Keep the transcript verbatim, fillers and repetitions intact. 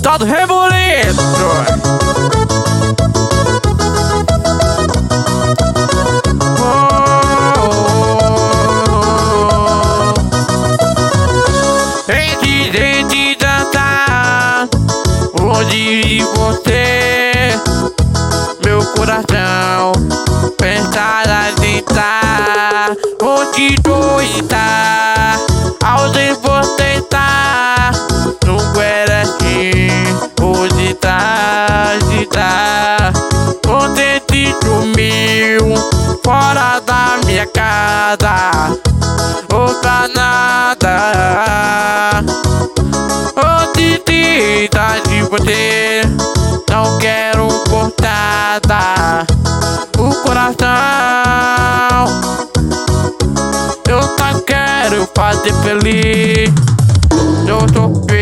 Tá do Rebolito. Antes de dançar, onde você, meu coração, pensar em estar, onde tu está, onde você está, não era assim, onde tá, onde tá, onde te sumiu, fora da minha casa, ou pra nada, onde te tá de você, não quero cortada, o coração, eu só quero fazer feliz, eu sou feliz.